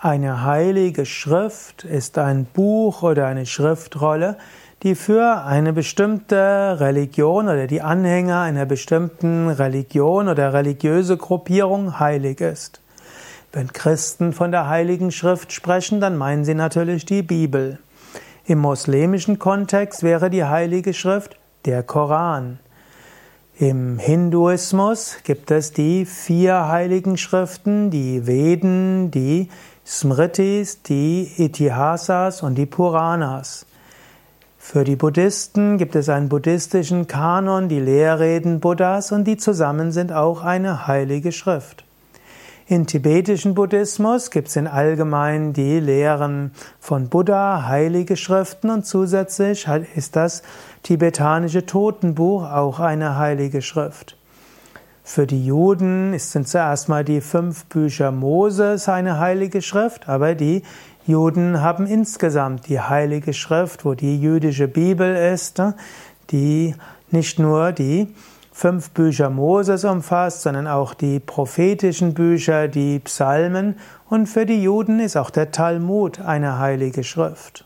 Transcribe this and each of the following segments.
Eine heilige Schrift ist ein Buch oder eine Schriftrolle, die für eine bestimmte Religion oder die Anhänger einer bestimmten Religion oder religiöse Gruppierung heilig ist. Wenn Christen von der Heiligen Schrift sprechen, dann meinen sie natürlich die Bibel. Im moslemischen Kontext wäre die Heilige Schrift der Koran. Im Hinduismus gibt es die 4 heiligen Schriften, die Veden, die Smritis, die Itihasas und die Puranas. Für die Buddhisten gibt es einen buddhistischen Kanon, die Lehrreden Buddhas, und die zusammen sind auch eine heilige Schrift. Im tibetischen Buddhismus gibt es in allgemein die Lehren von Buddha, heilige Schriften, und zusätzlich ist das tibetanische Totenbuch auch eine heilige Schrift. Für die Juden sind zuerst mal die 5 Bücher Moses eine heilige Schrift, aber die Juden haben insgesamt die heilige Schrift, wo die jüdische Bibel ist, die nicht nur die 5 Bücher Moses umfasst, sondern auch die prophetischen Bücher, die Psalmen, und für die Juden ist auch der Talmud eine heilige Schrift.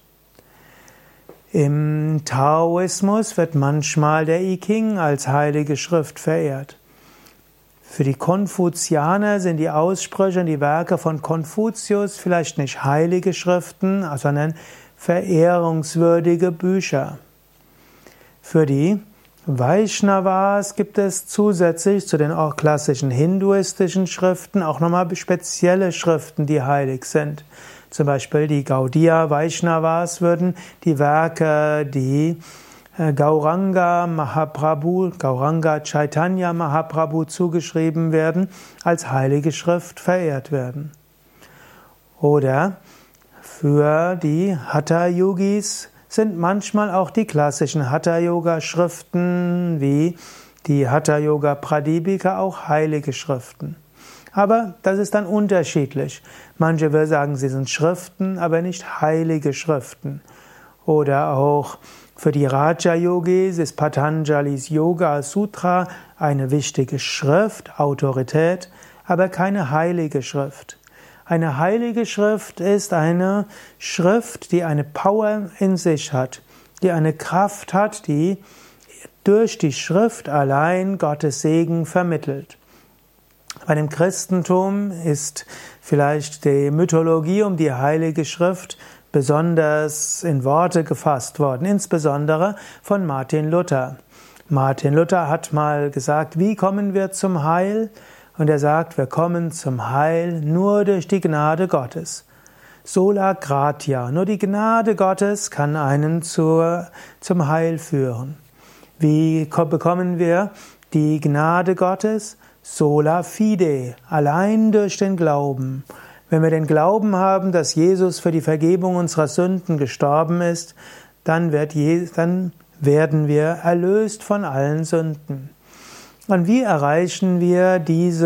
Im Taoismus wird manchmal der I Ching als heilige Schrift verehrt. Für die Konfuzianer sind die Aussprüche und die Werke von Konfuzius vielleicht nicht heilige Schriften, sondern verehrungswürdige Bücher. Für die Vaishnavas gibt es zusätzlich zu den auch klassischen hinduistischen Schriften auch nochmal spezielle Schriften, die heilig sind. Zum Beispiel die Gaudiya Vaishnavas würden die Werke, die Gauranga Chaitanya Mahaprabhu zugeschrieben werden, als heilige Schrift verehrt werden. Oder für die Hatha-Yogis sind manchmal auch die klassischen Hatha-Yoga-Schriften wie die Hatha-Yoga-Pradipika auch heilige Schriften. Aber das ist dann unterschiedlich. Manche würden sagen, sie sind Schriften, aber nicht heilige Schriften. Oder auch für die Raja-Yogis ist Patanjalis Yoga Sutra eine wichtige Schrift, Autorität, aber keine heilige Schrift. Eine heilige Schrift ist eine Schrift, die eine Power in sich hat, die eine Kraft hat, die durch die Schrift allein Gottes Segen vermittelt. Bei dem Christentum ist vielleicht die Mythologie um die Heilige Schrift besonders in Worte gefasst worden, insbesondere von Martin Luther. Martin Luther hat mal gesagt, wie kommen wir zum Heil? Und er sagt, wir kommen zum Heil nur durch die Gnade Gottes. Sola gratia, nur die Gnade Gottes kann einen zum Heil führen. Wie bekommen wir die Gnade Gottes? Sola fide, allein durch den Glauben. Wenn wir den Glauben haben, dass Jesus für die Vergebung unserer Sünden gestorben ist, dann werden wir erlöst von allen Sünden. Und wie erreichen wir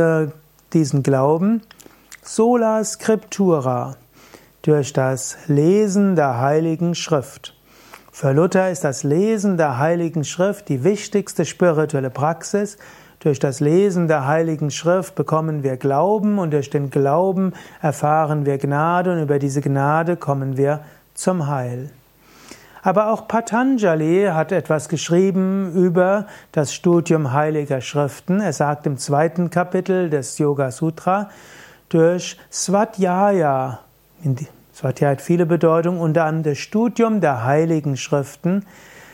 diesen Glauben? Sola Scriptura, durch das Lesen der Heiligen Schrift. Für Luther ist das Lesen der Heiligen Schrift die wichtigste spirituelle Praxis. Durch das Lesen der Heiligen Schrift bekommen wir Glauben und durch den Glauben erfahren wir Gnade und über diese Gnade kommen wir zum Heil. Aber auch Patanjali hat etwas geschrieben über das Studium heiliger Schriften. Er sagt im 2. Kapitel des Yoga Sutra, durch Svadhyaya, Svadhyaya hat viele Bedeutungen, unter anderem das Studium der heiligen Schriften,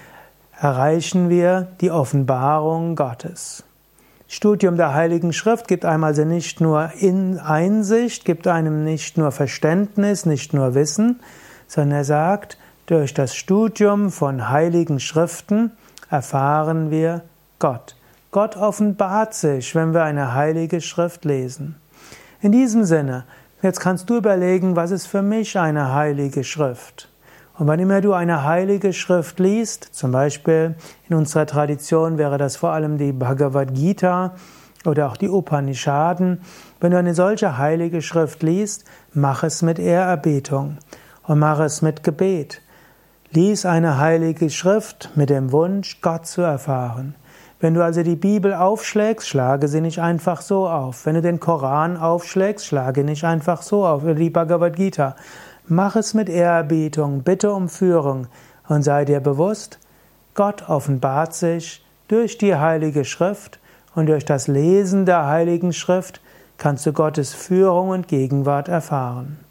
erreichen wir die Offenbarung Gottes. Studium der Heiligen Schrift gibt einem also nicht nur Einsicht, gibt einem nicht nur Verständnis, nicht nur Wissen, sondern er sagt, durch das Studium von heiligen Schriften erfahren wir Gott. Gott offenbart sich, wenn wir eine heilige Schrift lesen. In diesem Sinne, jetzt kannst du überlegen, was ist für mich eine heilige Schrift? Und wann immer du eine heilige Schrift liest, zum Beispiel in unserer Tradition wäre das vor allem die Bhagavad Gita oder auch die Upanishaden, wenn du eine solche heilige Schrift liest, mach es mit Ehrerbietung und mach es mit Gebet. Lies eine heilige Schrift mit dem Wunsch, Gott zu erfahren. Wenn du also die Bibel aufschlägst, schlage sie nicht einfach so auf. Wenn du den Koran aufschlägst, schlage nicht einfach so auf. Oder die Bhagavad Gita. Mach es mit Ehrerbietung, bitte um Führung und sei dir bewusst, Gott offenbart sich durch die Heilige Schrift und durch das Lesen der Heiligen Schrift kannst du Gottes Führung und Gegenwart erfahren.